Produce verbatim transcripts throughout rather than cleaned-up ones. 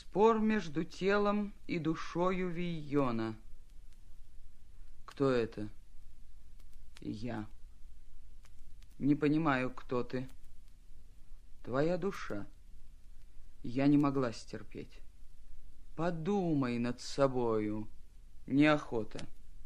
Спор между телом и душою Вийона. Кто это? Я. Не понимаю, кто ты. Твоя душа. Я не могла стерпеть. Подумай над собою. Неохота.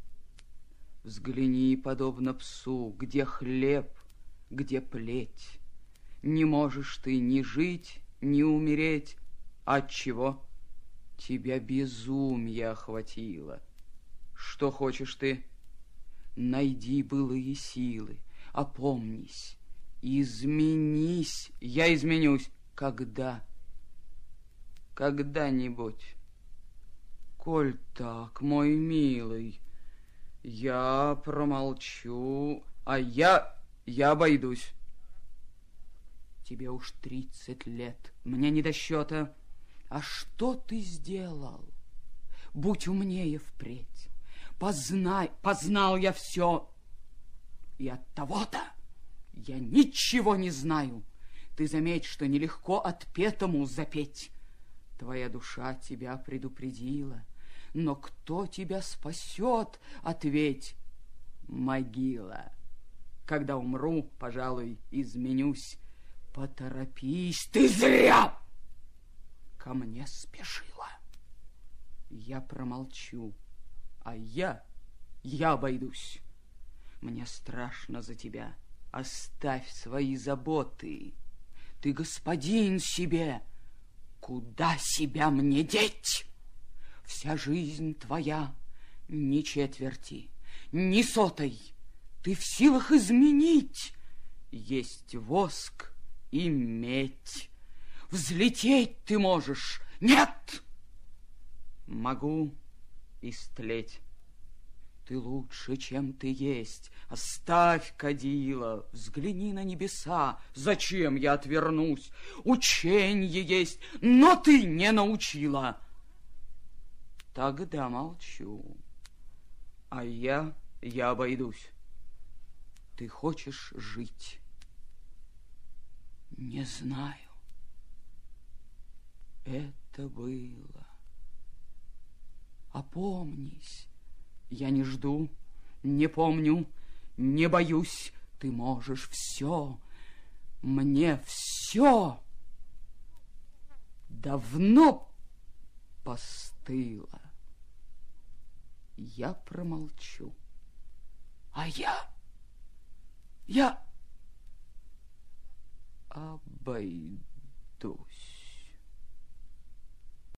Взгляни, подобно псу, где хлеб, где плеть. Не можешь ты ни жить, ни умереть. Отчего? Тебя безумие охватило. Что хочешь ты? Найди былые силы, опомнись, изменись. Я изменюсь. Когда? Когда-нибудь. Коль так, мой милый, я промолчу, а я... я обойдусь. Тебе уж тридцать лет, мне не до счета. А что ты сделал? Будь умнее впредь. Познай, познал я все. И от того-то я ничего не знаю. Ты заметь, что нелегко отпетому запеть. Твоя душа тебя предупредила. Но кто тебя спасет, ответь. Могила. Когда умру, пожалуй, изменюсь. Поторопись, ты зря ко мне спешила. Я промолчу, а я, я обойдусь. Мне страшно за тебя. Оставь свои заботы. Ты господин себе. Куда себя мне деть? Вся жизнь твоя ни четверти, ни сотой. Ты в силах изменить. Есть воск и медь. Взлететь ты можешь. Нет! Могу истлеть. Ты лучше, чем ты есть. Оставь кадила, взгляни на небеса. Зачем я отвернусь? Ученье есть, но ты не научила. Тогда молчу. А я, я обойдусь. Ты хочешь жить? Не знаю. Это было. Опомнись. Я не жду, не помню, не боюсь. Ты можешь все. Мне все давно постыло. Я промолчу. А я, я обойдусь.